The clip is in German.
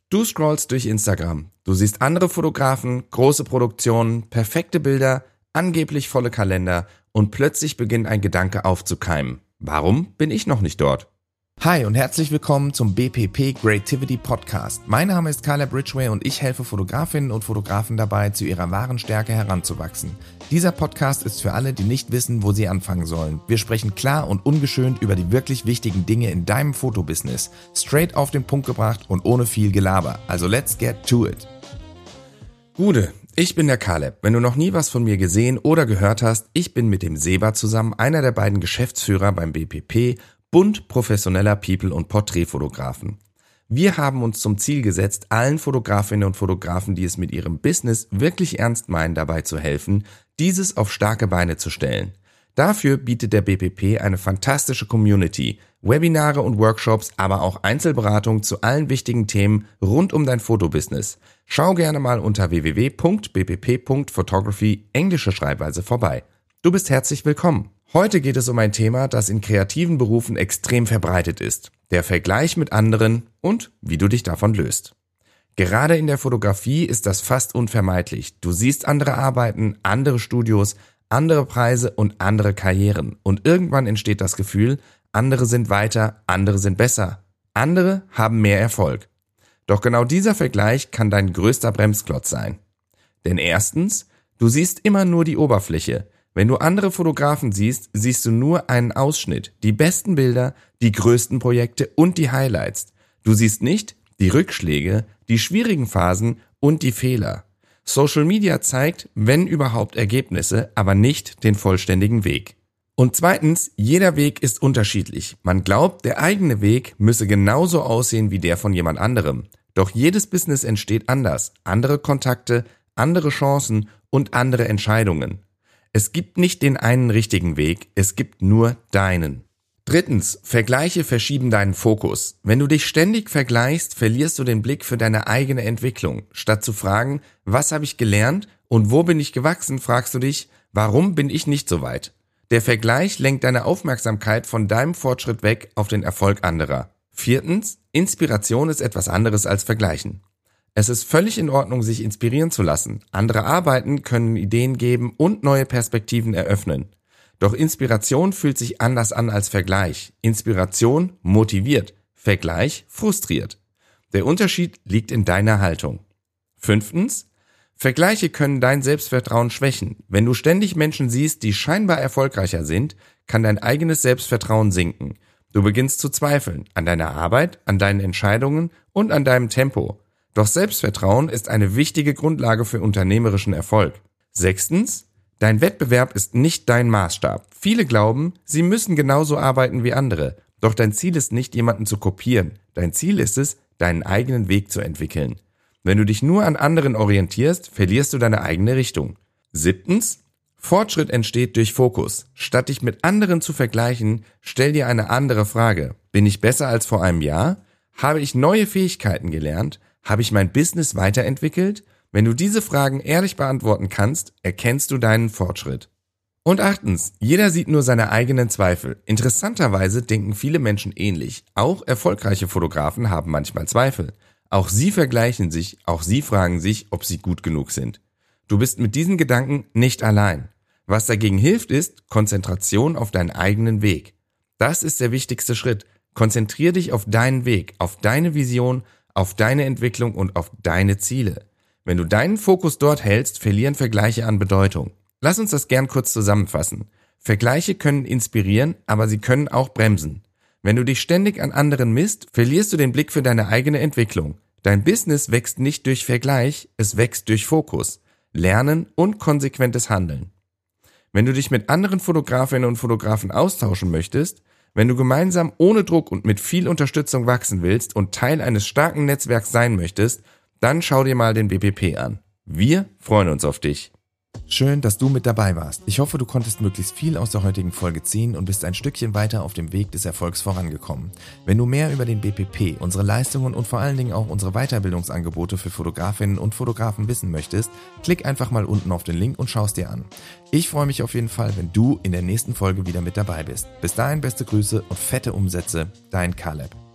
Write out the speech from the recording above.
Du scrollst durch Instagram. Du siehst andere Fotografen, große Produktionen, perfekte Bilder, angeblich volle Kalender und plötzlich beginnt ein Gedanke aufzukeimen. Warum bin ich noch nicht dort? Hi und herzlich willkommen zum BPP Creativity Podcast. Mein Name ist Caleb Ridgway und ich helfe Fotografinnen und Fotografen dabei, zu ihrer wahren Stärke heranzuwachsen. Dieser Podcast ist für alle, die nicht wissen, wo sie anfangen sollen. Wir sprechen klar und ungeschönt über die wirklich wichtigen Dinge in deinem Fotobusiness. Straight auf den Punkt gebracht und ohne viel Gelaber. Also let's get to it. Gude, ich bin der Caleb. Wenn du noch nie was von mir gesehen oder gehört hast, ich bin mit dem Seba zusammen einer der beiden Geschäftsführer beim BPP, Bund professioneller People- und Porträtfotografen. Wir haben uns zum Ziel gesetzt, allen Fotografinnen und Fotografen, die es mit ihrem Business wirklich ernst meinen, dabei zu helfen, dieses auf starke Beine zu stellen. Dafür bietet der BPP eine fantastische Community, Webinare und Workshops, aber auch Einzelberatung zu allen wichtigen Themen rund um dein Fotobusiness. Schau gerne mal unter www.bpp.photography englische Schreibweise vorbei. Du bist herzlich willkommen. Heute geht es um ein Thema, das in kreativen Berufen extrem verbreitet ist. Der Vergleich mit anderen und wie du dich davon löst. Gerade in der Fotografie ist das fast unvermeidlich. Du siehst andere Arbeiten, andere Studios, andere Preise und andere Karrieren. Und irgendwann entsteht das Gefühl, andere sind weiter, andere sind besser. Andere haben mehr Erfolg. Doch genau dieser Vergleich kann dein größter Bremsklotz sein. Denn erstens, du siehst immer nur die Oberfläche. Wenn du andere Fotografen siehst, siehst du nur einen Ausschnitt, die besten Bilder, die größten Projekte und die Highlights. Du siehst nicht die Rückschläge, die schwierigen Phasen und die Fehler. Social Media zeigt, wenn überhaupt, Ergebnisse, aber nicht den vollständigen Weg. Und zweitens, jeder Weg ist unterschiedlich. Man glaubt, der eigene Weg müsse genauso aussehen wie der von jemand anderem. Doch jedes Business entsteht anders. Andere Kontakte, andere Chancen und andere Entscheidungen. Es gibt nicht den einen richtigen Weg, es gibt nur deinen. Drittens, Vergleiche verschieben deinen Fokus. Wenn du dich ständig vergleichst, verlierst du den Blick für deine eigene Entwicklung. Statt zu fragen, was habe ich gelernt und wo bin ich gewachsen, fragst du dich, warum bin ich nicht so weit? Der Vergleich lenkt deine Aufmerksamkeit von deinem Fortschritt weg auf den Erfolg anderer. Viertens, Inspiration ist etwas anderes als Vergleichen. Es ist völlig in Ordnung, sich inspirieren zu lassen. Andere Arbeiten können Ideen geben und neue Perspektiven eröffnen. Doch Inspiration fühlt sich anders an als Vergleich. Inspiration motiviert, Vergleich frustriert. Der Unterschied liegt in deiner Haltung. Fünftens, Vergleiche können dein Selbstvertrauen schwächen. Wenn du ständig Menschen siehst, die scheinbar erfolgreicher sind, kann dein eigenes Selbstvertrauen sinken. Du beginnst zu zweifeln an deiner Arbeit, an deinen Entscheidungen und an deinem Tempo. Doch Selbstvertrauen ist eine wichtige Grundlage für unternehmerischen Erfolg. Sechstens, dein Wettbewerb ist nicht dein Maßstab. Viele glauben, sie müssen genauso arbeiten wie andere. Doch dein Ziel ist nicht, jemanden zu kopieren. Dein Ziel ist es, deinen eigenen Weg zu entwickeln. Wenn du dich nur an anderen orientierst, verlierst du deine eigene Richtung. Siebtens, Fortschritt entsteht durch Fokus. Statt dich mit anderen zu vergleichen, stell dir eine andere Frage. Bin ich besser als vor einem Jahr? Habe ich neue Fähigkeiten gelernt? Habe ich mein Business weiterentwickelt? Wenn du diese Fragen ehrlich beantworten kannst, erkennst du deinen Fortschritt. Und achtens, jeder sieht nur seine eigenen Zweifel. Interessanterweise denken viele Menschen ähnlich. Auch erfolgreiche Fotografen haben manchmal Zweifel. Auch sie vergleichen sich, auch sie fragen sich, ob sie gut genug sind. Du bist mit diesen Gedanken nicht allein. Was dagegen hilft, ist Konzentration auf deinen eigenen Weg. Das ist der wichtigste Schritt. Konzentrier dich auf deinen Weg, auf deine Vision, auf deine Entwicklung und auf deine Ziele. Wenn du deinen Fokus dort hältst, verlieren Vergleiche an Bedeutung. Lass uns das gern kurz zusammenfassen. Vergleiche können inspirieren, aber sie können auch bremsen. Wenn du dich ständig an anderen misst, verlierst du den Blick für deine eigene Entwicklung. Dein Business wächst nicht durch Vergleich, es wächst durch Fokus, Lernen und konsequentes Handeln. Wenn du dich mit anderen Fotografinnen und Fotografen austauschen möchtest, wenn du gemeinsam ohne Druck und mit viel Unterstützung wachsen willst und Teil eines starken Netzwerks sein möchtest, dann schau dir mal den BPP an. Wir freuen uns auf dich. Schön, dass du mit dabei warst. Ich hoffe, du konntest möglichst viel aus der heutigen Folge ziehen und bist ein Stückchen weiter auf dem Weg des Erfolgs vorangekommen. Wenn du mehr über den BPP, unsere Leistungen und vor allen Dingen auch unsere Weiterbildungsangebote für Fotografinnen und Fotografen wissen möchtest, klick einfach mal unten auf den Link und schau es dir an. Ich freue mich auf jeden Fall, wenn du in der nächsten Folge wieder mit dabei bist. Bis dahin beste Grüße und fette Umsätze, dein Caleb.